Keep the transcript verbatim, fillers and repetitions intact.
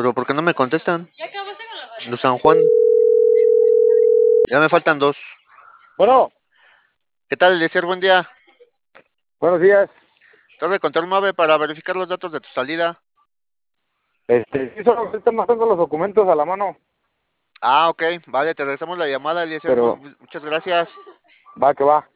Pero ¿por qué no me contestan? De San Juan. Ya me faltan dos. Bueno, ¿Qué tal, Eliezer? Buen día. buenos días. Torre Control Mave para verificar los datos de tu salida. Este, sí, solo ahorita no tengo los documentos a la mano, Ah, ok. Vale, te regresamos la llamada, Eliezer. pero Muchas gracias. va que va.